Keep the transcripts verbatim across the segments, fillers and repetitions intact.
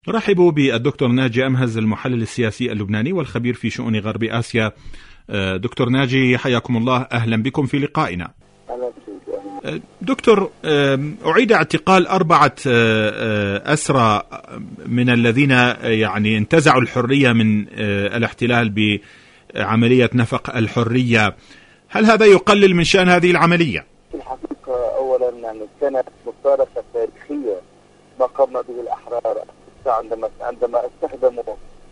نرحب بالدكتور ناجي أمهز، المحلل السياسي اللبناني والخبير في شؤون غرب آسيا. دكتور ناجي، حياكم الله، أهلا بكم في لقائنا. دكتور، أعيد اعتقال أربعة أسرى من الذين يعني انتزعوا الحرية من الاحتلال بعملية نفق الحرية. هل هذا يقلل من شأن هذه العملية؟ في الحقيقة أولا يعني كانت مشاركة تاريخية ما قام به الأحرار عندما عندما استخدموا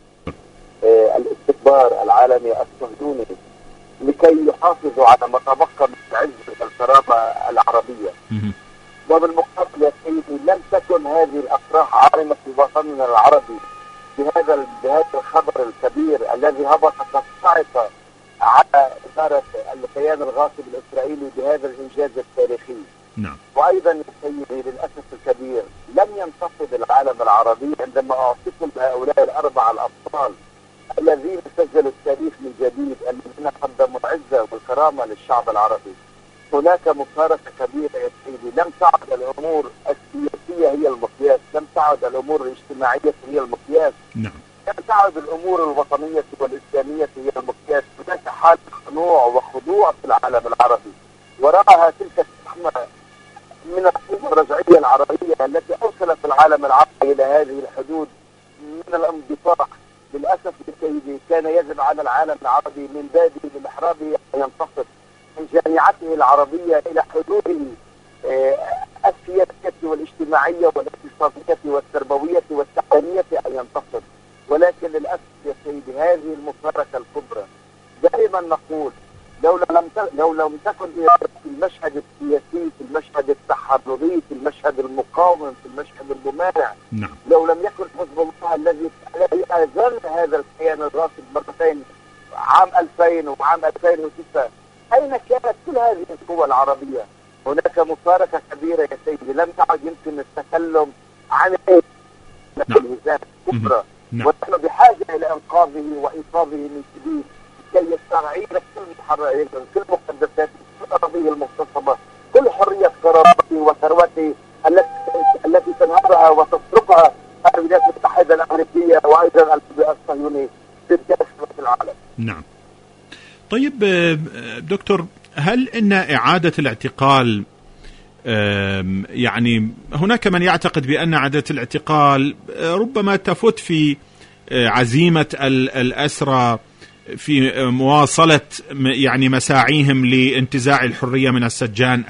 الاستكبار العالمي الصهيوني لكي يحافظوا على ما تبقى من العز والكرامة العربية. وبالمقابل يا سيدي لم تكن هذه الأفراح عارمة في وطننا العربي بهذا بهذا الخبر الكبير الذي هبط كالصاعقة على إدارة الكيان الغاصب الإسرائيلي بهذا الإنجاز التاريخي. نعم. وأيضا يا سيدي للأسف الكبير لم ينتفض العالم العربي عندما أعطيكم هؤلاء الأربعة الأبطال الذين سجلوا التاريخ من جديد، الذين قدموا العزة والكرامة للشعب العربي. هناك مشاركة كبيرة يا سيدي، لم تعد الأمور السياسية هي المقياس، لم تعد الأمور الاجتماعية هي المقياس. نعم. لم تعد الأمور الوطنية والإسلامية هي المقياس. هناك حالة خنوع وخضوع في العالم العربي، وراءها تلك الزحمة من القوة الرجعية العربية التي أوصلت العالم العربي إلى هذه الحدود من الانبطاح. للأسف الشديد كان يجب على العالم العربي من بابه لمحرابه أن ينتصر، من جامعته العربية إلى حدوده السياسية والاجتماعية والاقتصادية والتربوية والتعليمية أن ينتصر. ولكن للأسف يا سيدي هذه المشاركة الكبرى دائما نقول لو لم لو لم تكن في المشهد السياسي، في المشهد التحرري، في المشهد المقاوم، في المشهد الممانع، نعم. لو لم يكن حزب الله الذي أزال هذا الكيان الراسب مرتين عام ألفين وعام ألفين وستة، أين كانت كل هذه القوى العربية؟ هناك مشاركة كبيرة يا سيدي، لم تعد يمكن التكلم عن الهزات الكبرى، ونحن بحاجة إلى إنقاذه وإنقاذه من جديد كي يستعيد كل محررات، كل مقدسات، كل أراضيه المغتصبة، كل حرية كرامته وثروته التي التي تنهبها وتسرقها الولايات المتحدة الأمريكية وأيضا الحزب الصهيوني في كافة العالم. نعم. طيب دكتور، هل إن إعادة الاعتقال، يعني هناك من يعتقد بأن إعادة الاعتقال ربما تفوت في عزيمة الأسرى في مواصلة يعني مساعيهم لانتزاع الحرية من السجان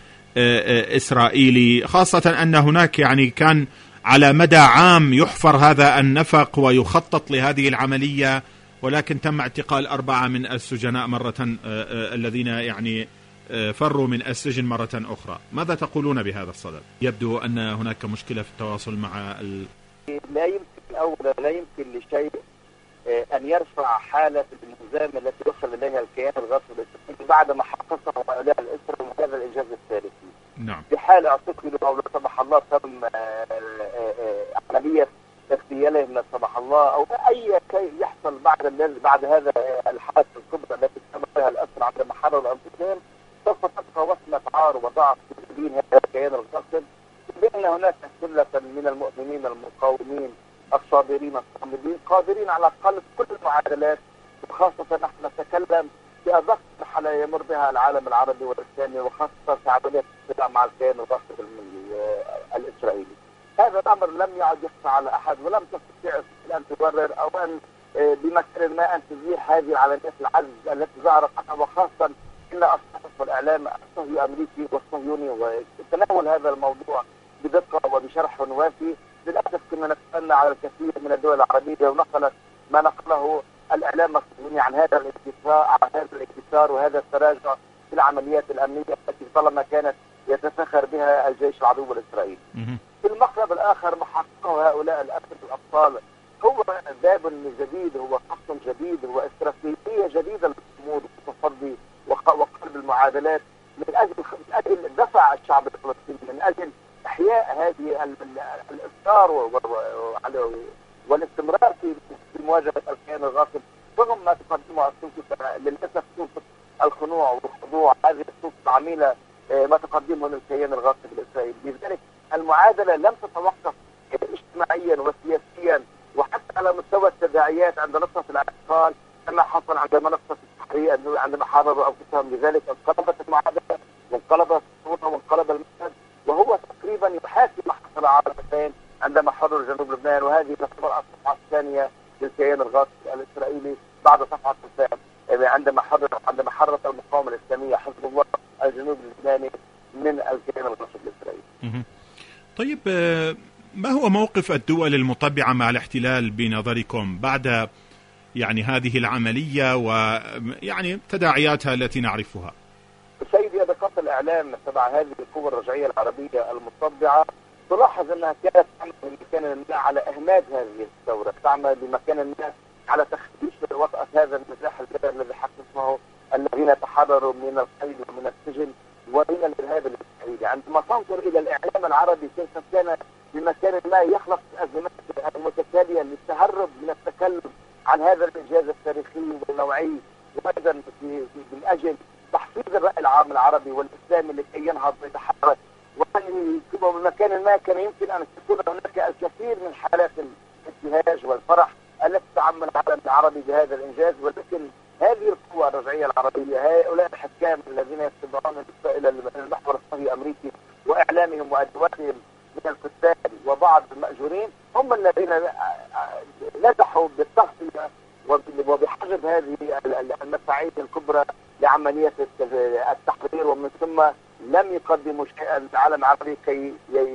الإسرائيلي، خاصة أن هناك يعني كان على مدى عام يحفر هذا النفق ويخطط لهذه العملية، ولكن تم اعتقال أربعة من السجناء مرة الذين يعني فروا من السجن مرة أخرى. ماذا تقولون بهذا الصدد؟ يبدو أن هناك مشكلة في التواصل مع ال... لا يمكن أولا لا يمكن لشيء أن يرفع حالة الانهزام التي وصل إليها الكيان الغاصب الإسرائيلي بعدما حققه هؤلاء الأسرى من هذا الإنجاز التاريخي. نعم. في حال اعتقلوا أو لا سمح الله تم عملية اغتيالهم لا سمح الله أو أي شيء يحصل بعد الذي بعد هذا الحادث الكبرى التي تم بها الأسرى عندما حرروا أنفسهم، سوف تبقى وصمة عار وضعف في سبيل هذا الكيان الغاصب، بأن هناك ثلة من المؤمنين المقاومين الصابرين الصامدين قادرين على قلب كل المعادلات، وخاصة نحن نتكلم في أدق مرحلة يمر بها العالم العربي والإسلامي، وخاصة في عملية الصراع مع الكيان الغاصب الإسرائيلي. هذا الأمر لم يعد يخفى على أحد، ولم تستطيع أن تبرر أو أن بمكان ما أن تزيح هذه العمليات العجز التي ظهرت عنها، وخاصة إن الصحف والإعلام الصهيوني الأمريكي والصهيوني وتناول هذا الموضوع بدقة وبشرح وافي. للأسف كنا نتمنى على الكثير من الدول العربية ونقلت ما نقله الإعلام الصهيوني عن هذا الانتصار عن هذا الانتصار وهذا التراجع في العمليات الأمنية التي طالما كانت يتفخر بها الجيش العدو الإسرائيلي. في المقلب الآخر ما حققه هؤلاء الأسر الأبطال هو باب جديد، هو خط جديد، هو استراتيجية جديدة للصمود والتصدي وقلب المعادلات من أجل من أجل دفع الشعب الفلسطيني، من أجل إحياء هذه الإصرار والاستمرار في مواجهة الكيان الغاصب رغم ما تقدمه السلطة. للأسف سلطة الخنوع والخضوع هذه السلطة العميلة ما تقدمه للكيان الغاصب الإسرائيلي. لذلك المعادلة لم تتوقف اجتماعيا وسياسيا عفوا عند منصة التحرير عندما حرروا أنفسهم. لذلك انقلبت المعادلة وانقلبت الصورة وانقلب المشهد، وهو تقريبا يحاكي ما حصل عام ألفين عندما حرروا جنوب لبنان، وهذه تعتبر الصفحة الثانية للكيان الغاصب الإسرائيلي بعد صفحة الفام عندما حرر عندما حررت المقاومة الإسلامية حزب الله الجنوب اللبناني من الكيان الغاصب الإسرائيلي. طيب، ما هو موقف الدول المطبعة مع الاحتلال بنظركم بعد يعني هذه العملية ويعني تداعياتها التي نعرفها؟ سيدي، دقات الإعلام تبع هذه القوى الرجعية العربية المطبعة تلاحظ أنها كانت تعمل بمكان ما على إهمال هذه الثورة، تعمل بمكان ما على تخفيف وطأة هذا المزاح الجبر الذي حققه الذين تحرروا من القيد ومن السجن ومن الإرهاب الإسرائيلي. عندما تنظر إلى الإعلام العربي كيف كان بمكان ما يخلق الأزمات المتتالية للتهرب من التكلم عن هذا الإنجاز التاريخي والنوعي، وأيضا من أجل تحفيظ الرأي العام العربي والإسلامي لكي ينهض ويتحرك، وبمكان ما كان يمكن أن تكون هناك الكثير من حالات الابتهاج والفرح التي تعمل العالم العربي بهذا الإنجاز. ولكن هذه القوى الرجعية العربية، هؤلاء الحكام الذين يتبعون إلى المحور الصهيوني الأمريكي وإعلامهم وأدواتهم من الكتاب وبعض المأجورين، هم الذين نجحوا بالتغطية وبحجب هذه المساعي الكبرى لعملية التحرير، ومن ثم لم يقدموا شيئا للعالم العربي كي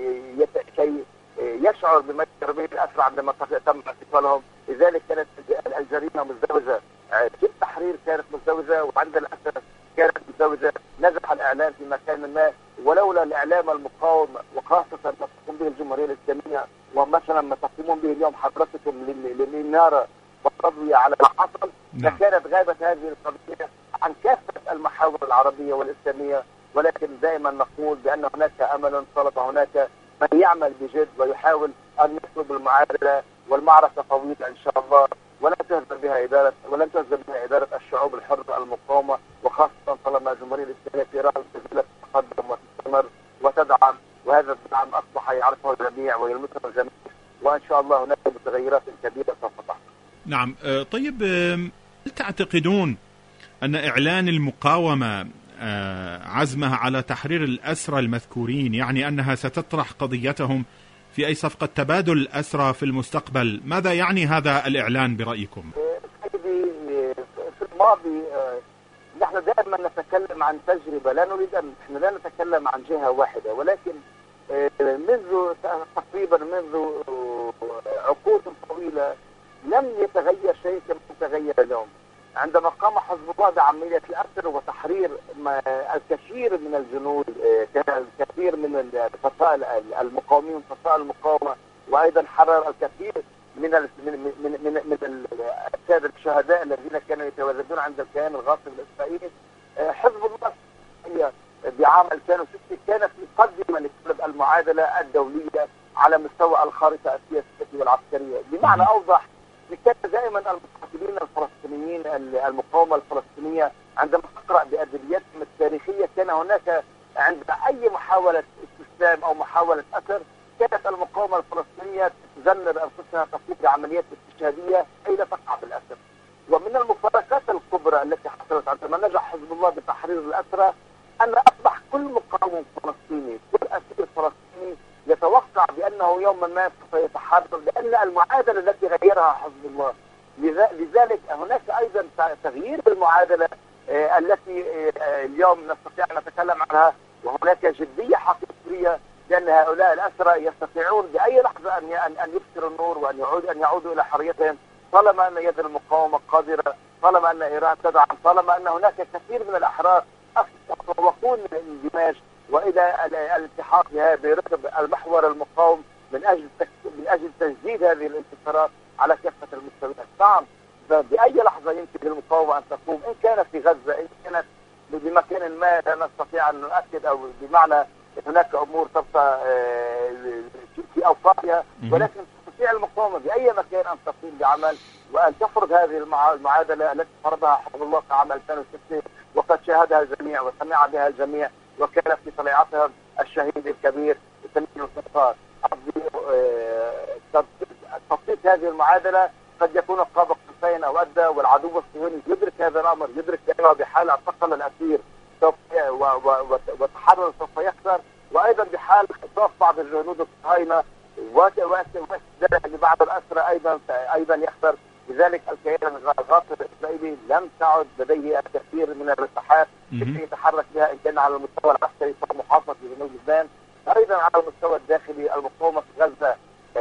كي يشعر بما يشعر به الأسرى عندما تم اعتقالهم. لذلك كانت الجريمة مزدوجة في التحرير، كانت مزدوجة، وعند الأسر كانت مزدوجة. نجح الإعلام في مكان ما، ولولا الإعلام المقاوم وخاصة ما تقوم به الجمهورية الإسلامية ومثلا ما تقومون به اليوم حضرتكم للإنارة والتضوية على ما حصل، لكانت غابت هذه القضية عن كافة المحاور العربية والإسلامية. ولكن دائما نقول بأن هناك أمل طالما هناك من يعمل بجد ويحاول أن يطلب المعادلة، والمعركة طويلة إن شاء الله، ولن تهزم بها إدارة ولن تهزم بها إدارة الشعوب الحرة المقاومة، وخاصة طالما الجمهورية الإسلامية في إيران تزال تتقدم وتستمر وتدعم، وهذا الدعم أصبح يعرفه الجميع ويلمسه الجميع، وإن شاء الله هناك متغيرات كبيرة سوف تحصل. نعم. طيب، هل تعتقدون أن إعلان المقاومة عزمها على تحرير الأسرى المذكورين يعني أنها ستطرح قضيتهم في أي صفقة تبادل الأسرى في المستقبل؟ ماذا يعني هذا الإعلان برأيكم؟ سيدي، في الماضي نحن دائما نتكلم عن تجربة، لا نريد أن نحن لا نتكلم عن جهة واحدة، ولكن منذ تقريبا منذ عقود طويلة لم يتغير شيء كما يتغير اليوم. عندما قام حزب الله بعملية الأسر وتحرير الكثير من الجنود، الكثير من فصائل المقاومين فصائل المقاومة، وأيضا حرر الكثير من من من من, من السادة الشهداء الذين كانوا يتواجدون عند الكيان الغاصب الإسرائيلي. حزب الله بعام ألفين وستة كانت مقدمة لكتب المعادلة الدولية على مستوى الخارطة السياسية والعسكرية. بمعنى أوضح، كان دائما المقاتلين الفلسطينيين المقاومة الفلسطينية عندما تقرأ بأدبياتهم التاريخية كان هناك عند أي محاولة استسلام أو محاولة أسر كانت المقاومة الفلسطينية تذنب أنفسها تقوم بعمليات استشهادية كي لا تقع بالأسر. ومن المفارقات الكبرى التي حصلت عندما نجح حزب الله بتحرير الأسرى أن أصبح كل مقاوم فلسطيني كل أسير فلسطيني يتوقع بأنه يوما ما سوف يتحرر، لأن المعادلة التي غيرها حزب الله. لذلك هناك أيضا تغيير بالمعادلة التي اليوم نستطيع أن نتكلم عنها، وهناك جدية حقيقية، لأن هؤلاء الأسرى يستطيعون بأي لحظة أن أن يبصروا النور وأن يعود أن يعودوا إلى حريتهم، طالما أن يد المقاومة قادرة، طالما أن إيران تدعم، طالما أن هناك كثير من الأحرار يتفوقون من الاندماج وإلى الالتحاق بركب المحور المقاوم من أجل من أجل تجديد هذه الانتصارات على كافة المستويات. نعم، بأي لحظة يمكن للمقاومة أن تقوم، إن كانت في غزة، إن كانت بمكان ما لا نستطيع أن نؤكد، أو بمعنى هناك أمور تبقى في أوقاتها، ولكن تستطيع المقاومة بأي مكان أن تقوم بعمل وأن تفرض هذه المعادلة التي فرضها حزب الله في عام ألفين وستة، وقد شاهدها الجميع وسمع بها الجميع، وكان في طليعتها الشهيد الكبير سمير الصفار. تطبيق هذه المعادلة قد يكون قاب طرفين او ادى، والعدو الصهيوني يدرك هذا الامر، يدرك انه بحال اعتقل الاسير سوف وتحرر سوف يخسر، وايضا بحال اختطاف بعض الجنود الصهاينه واستبداله لبعض الاسرى ايضا ايضا يخسر. لذلك الكيان الغاصب الاسرائيلي لم تعد لديه الكثير من المساحات التي يتحرك بها، ان كان على المستوى العسكري محافظه جنوب لبنان، ايضا على المستوى الداخلي المقاومه في غزه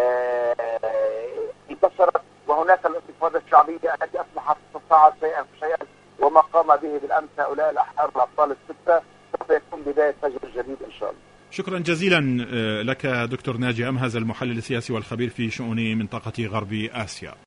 انتشرت، وهناك الانتفاضه الشعبيه التي اصبحت تصاعد شيئا فشيئا، وما قام به بالامس هؤلاء الاحرار الابطال السته سوف يكون بدايه فجر جديد ان شاء الله. شكرا جزيلا لك دكتور ناجي أمهز، المحلل السياسي والخبير في شؤون منطقة غرب آسيا.